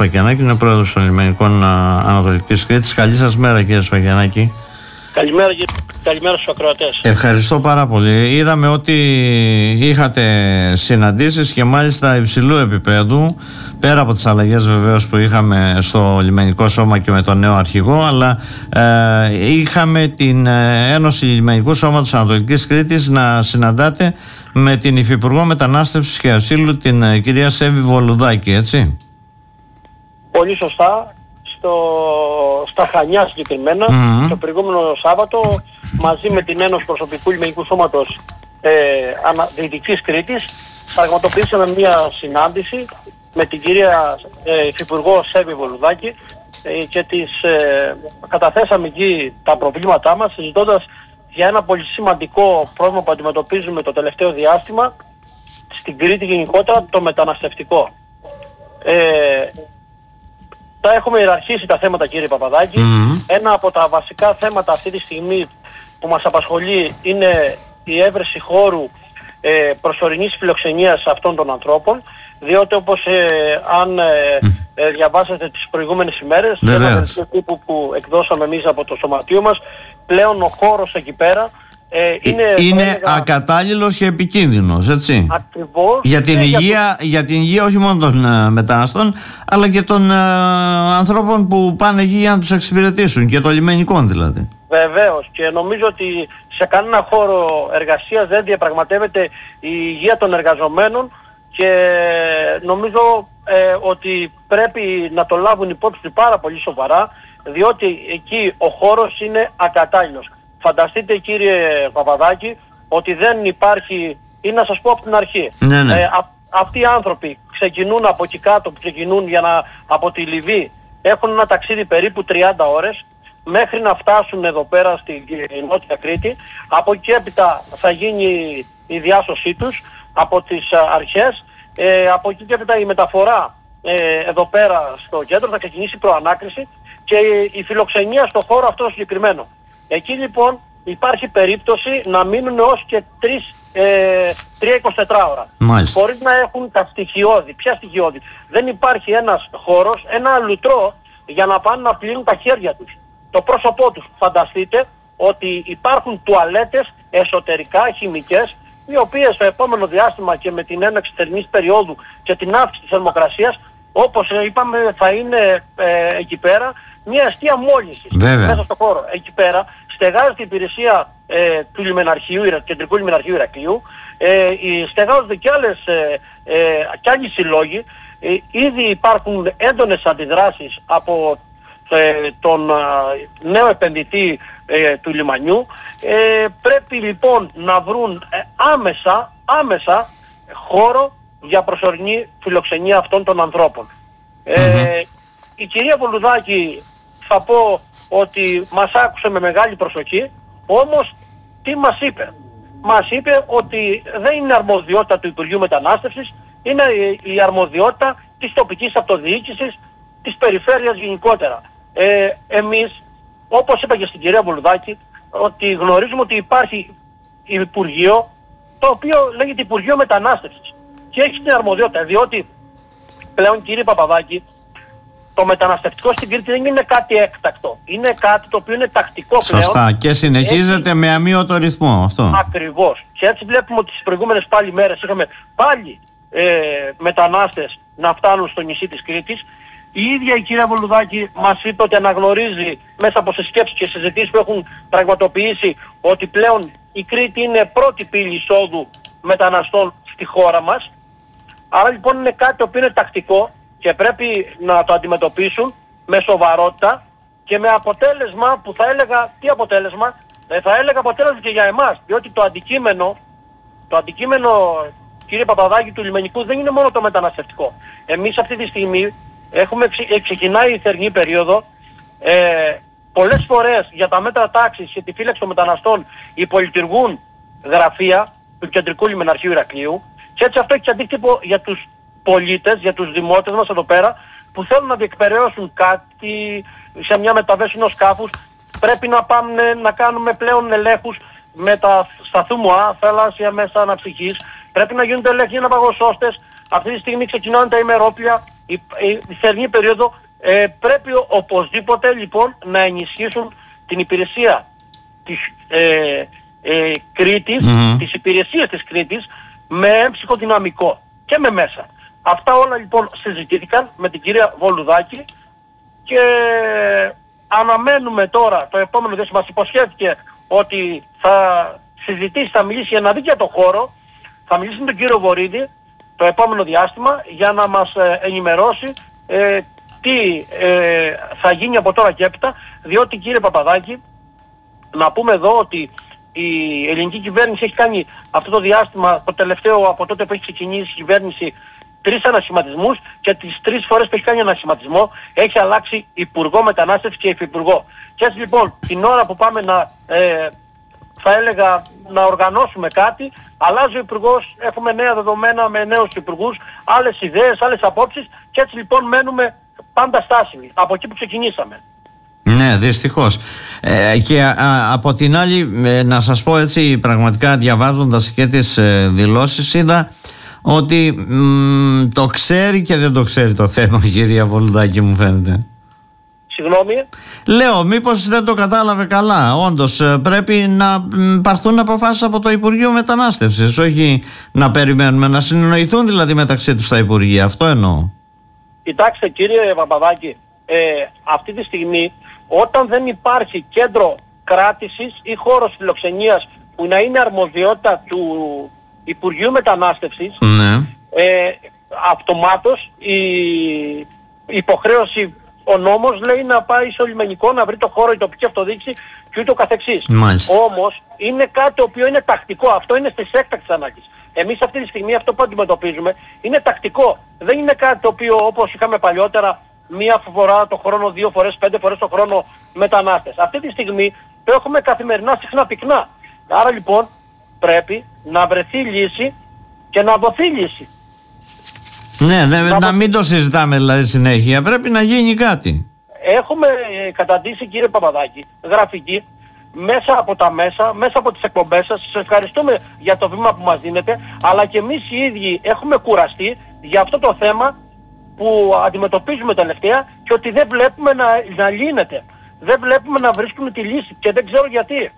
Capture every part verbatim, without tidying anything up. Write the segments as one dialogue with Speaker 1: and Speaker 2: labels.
Speaker 1: Σφακιανάκη, είναι πρόεδρος των Λιμενικών Ανατολικής Κρήτης. Καλή σας μέρα, κύριε Σφακιανάκη.
Speaker 2: Καλημέρα, καλημέρα στους ακροατές.
Speaker 1: Ευχαριστώ πάρα πολύ. Είδαμε ότι είχατε συναντήσεις και μάλιστα υψηλού επίπεδου, πέρα από τις αλλαγές βεβαίως που είχαμε στο Λιμενικό Σώμα και με τον νέο αρχηγό, αλλά ε, είχαμε την Ένωση Λιμενικού Σώματος Ανατολικής Κρήτης να συναντάτε με την Υφυπουργό Μετανάστευσης και Ασύλου, την ε, κυρία Σέβη Βολουδάκη, έτσι?
Speaker 2: Πολύ σωστά. Στο, στα Χανιά συγκεκριμένα, mm-hmm. το προηγούμενο Σάββατο, μαζί με την Ένωση Προσωπικού Λιμενικού Σώματος ε, Δυτικής Κρήτης, πραγματοποιήσαμε μια συνάντηση με την κυρία ε, Υφυπουργό Σέβη Βολουδάκη ε, και της ε, καταθέσαμε εκεί τα προβλήματά μας, συζητώντας για ένα πολύ σημαντικό πρόβλημα που αντιμετωπίζουμε το τελευταίο διάστημα στην Κρήτη γενικότερα, το μεταναστευτικό. Ε, Τα έχουμε ιεραρχήσει τα θέματα, κύριε Παπαδάκη. Mm-hmm. Ένα από τα βασικά θέματα αυτή τη στιγμή που μας απασχολεί είναι η έβρεση χώρου ε, προσωρινής φιλοξενίας αυτών των ανθρώπων, διότι όπως ε, αν ε, ε, διαβάσετε τις προηγούμενες ημέρες, ένα δελτίο τύπου που εκδώσαμε εμείς από το σωματείο μας, πλέον ο χώρος εκεί πέρα Ε, είναι
Speaker 1: είναι
Speaker 2: έλεγα,
Speaker 1: ακατάλληλος και επικίνδυνος, έτσι.
Speaker 2: Ακριβώς.
Speaker 1: Για την, υγεία,
Speaker 2: για, το...
Speaker 1: για την υγεία όχι μόνο των uh, μεταναστών, αλλά και των uh, ανθρώπων που πάνε εκεί για να τους εξυπηρετήσουν, και των λιμενικών δηλαδή.
Speaker 2: Βεβαίως, και νομίζω ότι σε κανένα χώρο εργασίας δεν διαπραγματεύεται η υγεία των εργαζομένων, και νομίζω ε, ότι πρέπει να το λάβουν υπόψη πάρα πολύ σοβαρά, διότι εκεί ο χώρος είναι ακατάλληλος. Φανταστείτε, κύριε Παπαδάκη, ότι δεν υπάρχει, ή να σας πω από την αρχή,
Speaker 1: ναι, ναι.
Speaker 2: Ε, α, αυτοί οι άνθρωποι ξεκινούν από εκεί κάτω, που ξεκινούν για να, από τη Λιβύη, έχουν ένα ταξίδι περίπου τριάντα ώρες μέχρι να φτάσουν εδώ πέρα στην Νότια Κρήτη. Από εκεί έπειτα θα γίνει η διάσωσή τους από τις αρχές, ε, από εκεί και έπειτα η μεταφορά ε, εδώ πέρα στο κέντρο, θα ξεκινήσει η προανάκριση και η, η φιλοξενία στο χώρο αυτό συγκεκριμένο. Εκεί λοιπόν υπάρχει περίπτωση να μείνουν ως και τρία εικοσιτέσσερις ώρα.
Speaker 1: Μάλιστα.
Speaker 2: Χωρίς να έχουν τα στοιχειώδη. Ποια στοιχειώδη? Δεν υπάρχει ένας χώρος, ένα λουτρό για να πάνε να πλύνουν τα χέρια τους, το πρόσωπό τους. Φανταστείτε ότι υπάρχουν τουαλέτες εσωτερικά χημικές, οι οποίες στο επόμενο διάστημα και με την έναρξη θερμικής περίοδου και την αύξηση της θερμοκρασίας, όπως είπαμε, θα είναι ε, εκεί πέρα μια αιστεία μόλυνσης μέσα στο χώρο. Εκεί πέρα στεγάζεται η υπηρεσία ε, του λιμεναρχείου, κεντρικού λιμεναρχείου Ηρακλείου, ε, στεγάζονται και άλλες ε, ε, κι άλλοι συλλόγοι. Ε, ήδη υπάρχουν έντονες αντιδράσεις από ε, τον ε, νέο επενδυτή ε, του λιμανιού. Ε, πρέπει λοιπόν να βρουν ε, άμεσα, άμεσα χώρο για προσωρινή φιλοξενία αυτών των ανθρώπων. Ε, mm-hmm. Η κυρία Βολουδάκη, θα πω ότι μας άκουσε με μεγάλη προσοχή, όμως τι μας είπε? Μας είπε ότι δεν είναι αρμοδιότητα του Υπουργείου Μετανάστευσης, είναι η αρμοδιότητα της τοπικής αυτοδιοίκησης, της περιφέρειας γενικότερα. Ε, εμείς, όπως είπα και στην κυρία Βολουδάκη, ότι γνωρίζουμε ότι υπάρχει Υπουργείο, το οποίο λέγεται Υπουργείο Μετανάστευσης και έχει την αρμοδιότητα, διότι πλέον, κύριε Παπαδάκη, το μεταναστευτικό στην Κρήτη δεν είναι κάτι έκτακτο. Είναι κάτι το οποίο είναι τακτικό πλέον.
Speaker 1: Σωστά. Και συνεχίζεται έτσι, με αμύωτο ρυθμό αυτό.
Speaker 2: Ακριβώς. Και έτσι βλέπουμε ότι τις προηγούμενες πάλι μέρες είχαμε πάλι ε, μετανάστες να φτάνουν στο νησί της Κρήτης. Η ίδια η κυρία Βολουδάκη μας είπε ότι αναγνωρίζει μέσα από σκέψεις και συζητήσεις που έχουν πραγματοποιήσει ότι πλέον η Κρήτη είναι πρώτη πύλη εισόδου μεταναστών στη χώρα μας. Άρα λοιπόν είναι κάτι το οποίο είναι τακτικό και πρέπει να το αντιμετωπίσουν με σοβαρότητα και με αποτέλεσμα που θα έλεγα, τι αποτέλεσμα? Ε, θα έλεγα αποτέλεσμα και για εμάς, διότι το αντικείμενο, το αντικείμενο, κύριε Παπαδάκη, του λιμενικού δεν είναι μόνο το μεταναστευτικό. Εμείς αυτή τη στιγμή έχουμε, ξεκινάει η θερινή περίοδο, ε, πολλές φορές για τα μέτρα τάξης και τη φύλαξη των μεταναστών υπολειτουργούν γραφεία του Κεντρικού Λιμεναρχείου Ηρακλείου, και έτσι αυτό έχει αντίκτυπο για τους πολίτες, για τους δημότες μας εδώ πέρα, που θέλουν να διεκπεραιώσουν κάτι σε μια μεταβέση ενός σκάφους. Πρέπει να πάμε να κάνουμε πλέον ελέγχους με τα σταθούμοα, θαλάσσια μέσα αναψυχής. Πρέπει να γίνονται ελέγχοι ναυαγοσώστες. Αυτή τη στιγμή ξεκινάνε τα ημερόπλια. η, η, η θερινή περίοδο ε, πρέπει οπωσδήποτε λοιπόν να ενισχύσουν την υπηρεσία της ε, ε, Κρήτης, mm-hmm. τις υπηρεσίες της Κρήτης με έμψυχο δυναμικό και με μέσα. Αυτά όλα λοιπόν συζητήθηκαν με την κυρία Βολουδάκη και αναμένουμε τώρα το επόμενο διάστημα. Μας υποσχέθηκε ότι θα συζητήσει, θα μιλήσει για να δει για το χώρο, θα μιλήσει με τον κύριο Βορίδη το επόμενο διάστημα για να μας ε, ενημερώσει ε, τι ε, θα γίνει από τώρα και έπειτα, διότι κύριε Παπαδάκη, να πούμε εδώ ότι η ελληνική κυβέρνηση έχει κάνει αυτό το διάστημα, το τελευταίο από τότε που έχει ξεκινήσει η κυβέρνηση, τρεις ανασχηματισμούς και τις τρεις φορές που έχει κάνει ανασχηματισμό έχει αλλάξει υπουργό μετανάστευση και υφυπουργό. Και έτσι λοιπόν την ώρα που πάμε να, ε, θα έλεγα, να οργανώσουμε κάτι, αλλάζει ο υπουργός, έχουμε νέα δεδομένα με νέους υπουργούς, άλλες ιδέες, άλλες απόψεις και έτσι λοιπόν μένουμε πάντα στάσιμοι από εκεί που ξεκινήσαμε.
Speaker 1: Ναι, δυστυχώς. Ε, και α, από την άλλη, ε, να σας πω έτσι, πραγματικά διαβάζοντας και τις ε, δηλώσεις, είδα ότι μ, το ξέρει και δεν το ξέρει το θέμα, κυρία Βολουδάκη, μου φαίνεται.
Speaker 2: Συγγνώμη.
Speaker 1: Λέω, μήπως δεν το κατάλαβε καλά. Όντως πρέπει να πάρθουν αποφάσεις από το Υπουργείο Μετανάστευσης, όχι να περιμένουμε, να συνεννοηθούν δηλαδή μεταξύ τους τα Υπουργεία. Αυτό εννοώ.
Speaker 2: Κοιτάξτε κύριε Παπαδάκη, ε, αυτή τη στιγμή όταν δεν υπάρχει κέντρο κράτησης ή χώρος φιλοξενίας που να είναι αρμοδιότητα του Υπουργείου Μετανάστευσης,
Speaker 1: ναι.
Speaker 2: ε, αυτομάτως η υποχρέωση, ο νόμος λέει να πάει στο λιμενικό να βρει το χώρο, η τοπική αυτοδιοίκηση και ούτω καθεξής.
Speaker 1: Μάλιστα.
Speaker 2: Όμως είναι κάτι το οποίο είναι τακτικό, αυτό είναι στις έκτακτες ανάγκες. Εμείς αυτή τη στιγμή αυτό που αντιμετωπίζουμε είναι τακτικό. Δεν είναι κάτι το οποίο όπως είχαμε παλιότερα μία φορά το χρόνο, δύο φορές, πέντε φορές το χρόνο μετανάστες. Αυτή τη στιγμή το έχουμε καθημερινά συχνά πυκνά. Άρα λοιπόν πρέπει να βρεθεί λύση και να δοθεί λύση.
Speaker 1: Ναι, ναι, να, να μην το συζητάμε δηλαδή συνέχεια, πρέπει να γίνει κάτι.
Speaker 2: Έχουμε ε, καταντήσει κύριε Παπαδάκη γραφική μέσα από τα μέσα, μέσα από τις εκπομπές σας. Σας ευχαριστούμε για το βήμα που μας δίνετε, αλλά και εμείς οι ίδιοι έχουμε κουραστεί για αυτό το θέμα που αντιμετωπίζουμε τελευταία και ότι δεν βλέπουμε να, να λύνεται. Δεν βλέπουμε να βρίσκουμε τη λύση και δεν ξέρω γιατί.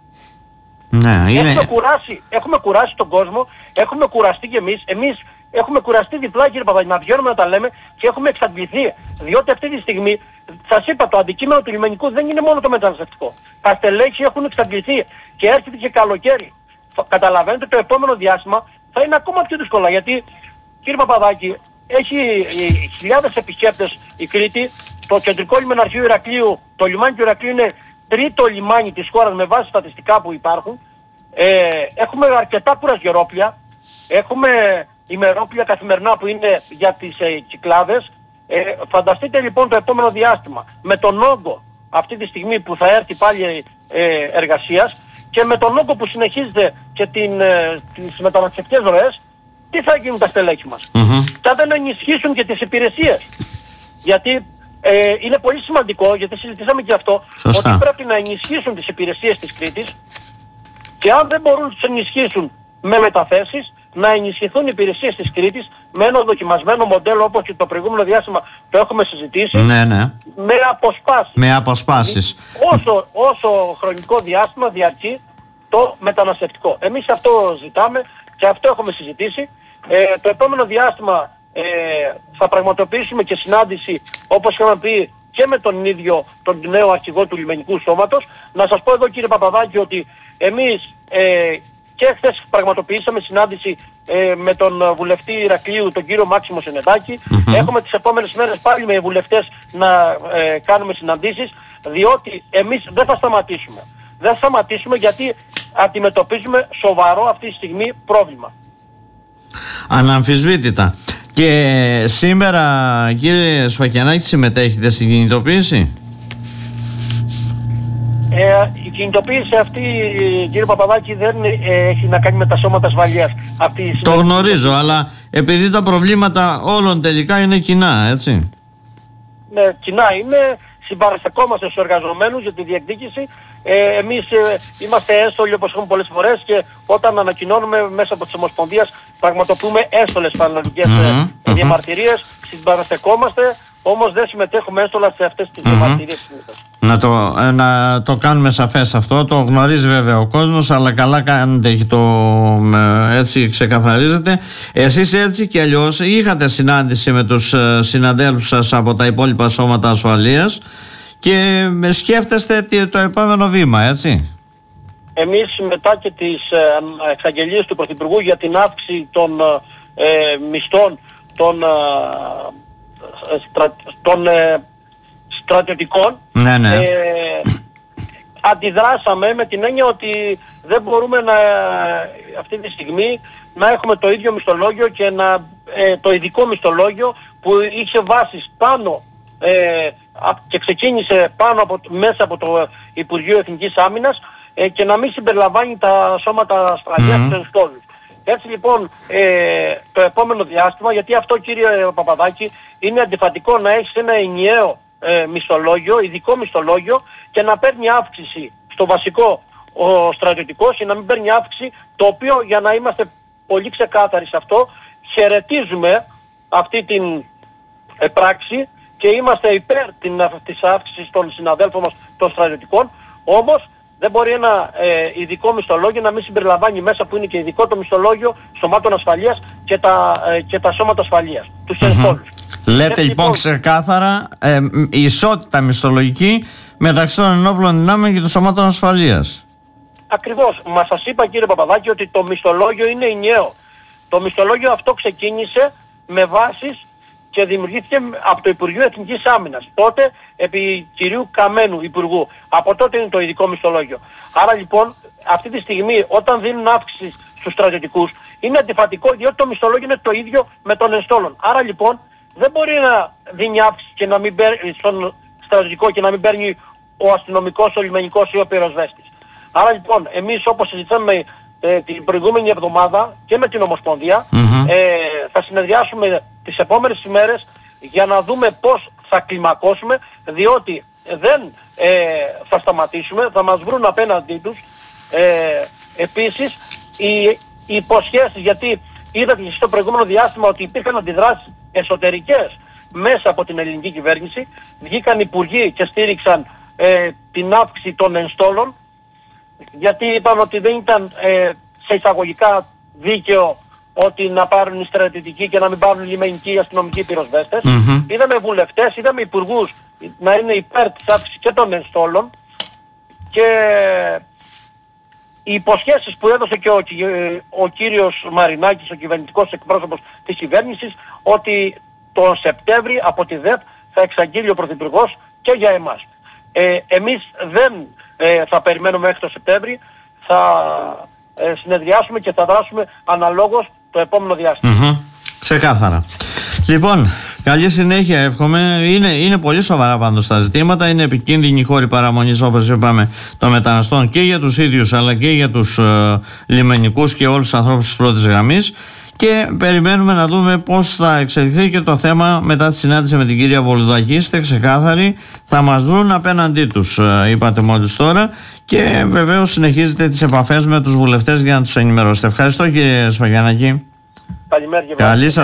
Speaker 1: Ναι, είναι...
Speaker 2: έχουμε, κουράσει, έχουμε κουράσει τον κόσμο, έχουμε κουραστεί κι εμείς. Εμείς έχουμε κουραστεί διπλά κύριε Παπαδάκη, να βγαίνουμε να τα λέμε και έχουμε εξαντληθεί. Διότι αυτή τη στιγμή, σας είπα, το αντικείμενο του λιμενικού δεν είναι μόνο το μεταναστευτικό. Τα στελέχη έχουν εξαντληθεί και έρχεται και καλοκαίρι. Καταλαβαίνετε, το επόμενο διάστημα θα είναι ακόμα πιο δύσκολα, γιατί κύριε Παπαδάκη, έχει χιλιάδες επισκέπτες η Κρήτη, το κεντρικό λιμεναρχείο Ηρακλείου, το λιμάνι του Ηρακλείου είναι τρίτο λιμάνι της χώρας με βάση στατιστικά που υπάρχουν. Ε, έχουμε αρκετά κουρασγερόπλια, έχουμε ημερόπλια καθημερινά που είναι για τις ε, κυκλάδες. Ε, φανταστείτε λοιπόν το επόμενο διάστημα με τον όγκο αυτή τη στιγμή που θα έρθει πάλι ε, εργασίας και με τον όγκο που συνεχίζεται και την, ε, τις μεταναστευτικές ροές, τι θα γίνουν τα στελέχη μας. Mm-hmm. Θα δεν ενισχύσουν και τις υπηρεσίες. Γιατί ε, είναι πολύ σημαντικό, γιατί συζητήσαμε και αυτό,
Speaker 1: Σωστά.
Speaker 2: ότι πρέπει να ενισχύσουν τις υπηρεσίες της Κρήτης και αν δεν μπορούν να τις ενισχύσουν με μεταθέσεις, να ενισχυθούν οι υπηρεσίες της Κρήτης με ένα δοκιμασμένο μοντέλο όπως και το προηγούμενο διάστημα το έχουμε συζητήσει,
Speaker 1: ναι, ναι.
Speaker 2: με αποσπάσεις.
Speaker 1: Με αποσπάσεις.
Speaker 2: Όσο, όσο χρονικό διάστημα διαρκεί το μεταναστευτικό. Εμείς αυτό ζητάμε και αυτό έχουμε συζητήσει. Ε, το επόμενο διάστημα ε, θα πραγματοποιήσουμε και συνάντηση, όπως είχαμε πει, και με τον ίδιο τον νέο αρχηγό του Λιμενικού Σώματος. Να σας πω εδώ κύριε Παπαδάκη ότι εμείς ε, και χθες πραγματοποιήσαμε συνάντηση ε, με τον βουλευτή Ηρακλείου, τον κύριο Μάξιμο Σενεδάκη. Mm-hmm. Έχουμε τις επόμενες μέρες πάλι με βουλευτές να ε, κάνουμε συναντήσεις, διότι εμείς δεν θα σταματήσουμε. Δεν θα σταματήσουμε γιατί αντιμετωπίζουμε σοβαρό αυτή τη στιγμή πρόβλημα.
Speaker 1: Αναμφισβήτητα. Και σήμερα κύριε Σφακιανάκη συμμετέχετε στην κινητοποίηση?
Speaker 2: Ε, η κινητοποίηση αυτή κύριε Παπαδάκη δεν ε, έχει να κάνει με τα σώματα ασφαλείας. Αυτή
Speaker 1: το γνωρίζω, αλλά επειδή τα προβλήματα όλων τελικά είναι κοινά, έτσι.
Speaker 2: Ναι, κοινά είναι. συμπαραστεκόμαστε στους εργαζομένους για τη διεκδίκηση. Ε, εμείς ε, είμαστε έστωλοι, όπως έχουμε πολλές φορές, και όταν ανακοινώνουμε μέσα από τις Ομοσπονδίες πραγματοποιούμε έστωλες πανελλαδικές mm-hmm, ε, διαμαρτυρίες, mm-hmm. συμπαραστεκόμαστε, όμως δεν συμμετέχουμε έστωλα σε αυτές τις mm-hmm. διαμαρτυρίες.
Speaker 1: Να το, ε, να το κάνουμε σαφές αυτό, το γνωρίζει βέβαια ο κόσμος, αλλά καλά κάνετε και το ε, έτσι ξεκαθαρίζετε. Εσείς έτσι και αλλιώς είχατε συνάντηση με τους ε, συναδέλφους σας από τα υπόλοιπα σώματα ασφαλείας και σκέφτεστε το επόμενο βήμα, έτσι.
Speaker 2: Εμείς μετά και τις ε, εξαγγελίες του Πρωθυπουργού για την αύξηση των ε, μισθών των, ε, στρα, των ε, στρατιωτικών,
Speaker 1: ναι, ναι.
Speaker 2: Ε, αντιδράσαμε με την έννοια ότι δεν μπορούμε να, αυτή τη στιγμή να έχουμε το ίδιο μισθολόγιο και να, ε, το ειδικό μισθολόγιο που είχε βάσεις πάνω ε, και ξεκίνησε πάνω από, μέσα από το Υπουργείο Εθνικής Άμυνας ε, και να μην συμπεριλαμβάνει τα σώματα ασφαλείας mm-hmm. του στόλους. Έτσι λοιπόν ε, το επόμενο διάστημα, γιατί αυτό, κύριε Παπαδάκη, είναι αντιφατικό να έχεις ένα ενιαίο ε, μισθολόγιο, ειδικό μισθολόγιο, και να παίρνει αύξηση στο βασικό ο στρατιωτικός και να μην παίρνει αύξηση, το οποίο, για να είμαστε πολύ ξεκάθαροι σε αυτό, χαιρετίζουμε αυτή την ε, πράξη και είμαστε υπέρ την, της αύξησης των συναδέλφων μας των στρατιωτικών, όμως δεν μπορεί ένα ε, ειδικό μισθολόγιο να μην συμπεριλαμβάνει μέσα, που είναι και ειδικό το μισθολόγιο σωμάτων ασφαλείας και τα, ε, και τα σώματα ασφαλείας, τους ενστόλους.
Speaker 1: Λέτε έτσι, λοιπόν ξεκάθαρα ε, ισότητα μισθολογική μεταξύ των ενόπλων δυνάμεων και των σωμάτων ασφαλείας.
Speaker 2: Ακριβώς. Μα σας είπα, κύριε Παπαδάκη, ότι το μισθολόγιο είναι ενιαίο. Το μισθολόγιο αυτό ξεκίνησε με βάσεις και δημιουργήθηκε από το Υπουργείο Εθνικής Άμυνας. Τότε επί κυρίου Καμένου Υπουργού. Από τότε είναι το ειδικό μισθολόγιο. Άρα λοιπόν αυτή τη στιγμή όταν δίνουν αύξηση στους στρατιωτικούς είναι αντιφατικό, διότι το μισθολόγιο είναι το ίδιο με τον ενστόλων. Άρα λοιπόν δεν μπορεί να δίνει αύξηση και να μην παίρνει στον στρατιωτικό και να μην παίρνει ο αστυνομικός, ο λιμενικός ή ο πυροσβέστης. Άρα λοιπόν εμείς, όπως συζητάμε ε, την προηγούμενη εβδομάδα και με την Ομοσπονδία, mm-hmm. ε, θα συνεδριάσουμε τις επόμενες ημέρες για να δούμε πώς θα κλιμακώσουμε, διότι δεν ε, θα σταματήσουμε, θα μας βρουν απέναντί τους. Ε, επίσης οι, οι υποσχέσεις, γιατί είδατε και στο προηγούμενο διάστημα ότι υπήρχαν αντιδράσεις εσωτερικές μέσα από την ελληνική κυβέρνηση, βγήκαν υπουργοί και στήριξαν ε, την αύξηση των ενστόλων, γιατί είπαν ότι δεν ήταν ε, σε εισαγωγικά δίκαιο ότι να πάρουν οι στρατιωτικοί και να μην πάρουν οι λιμενικοί, οι αστυνομικοί πυροσβέστες. Mm-hmm. Είδαμε βουλευτές, είδαμε υπουργούς να είναι υπέρ της αύξησης και των ενστόλων, και οι υποσχέσεις που έδωσε και ο, ο κύριος Μαρινάκης, ο κυβερνητικός εκπρόσωπος της κυβέρνησης, ότι τον Σεπτέμβρη από τη ΔΕΠ θα εξαγγείλει ο Πρωθυπουργός και για εμάς. Ε, εμείς δεν ε, θα περιμένουμε μέχρι το Σεπτέμβρη, θα ε, συνεδριάσουμε και θα δράσουμε αναλόγως το επόμενο διάστημα.
Speaker 1: Mm-hmm. Ξεκάθαρα. Λοιπόν, καλή συνέχεια εύχομαι. Είναι, είναι πολύ σοβαρά πάντως τα ζητήματα. Είναι επικίνδυνη η χώρη παραμονής, όπως είπαμε, των μεταναστών και για τους ίδιους αλλά και για τους ε, λιμενικούς και όλους τους ανθρώπους της πρώτης γραμμής. Και περιμένουμε να δούμε πώς θα εξελιχθεί και το θέμα μετά τη συνάντηση με την κυρία Βολουδάκη. Είστε ξεκάθαροι, θα μας βρουν απέναντί τους, είπατε μόλις τώρα, και βεβαίως συνεχίζετε τις επαφές με τους βουλευτές για να τους ενημερώσετε. Ευχαριστώ, κύριε Σφαγιανάκη.
Speaker 2: Καλημέρα.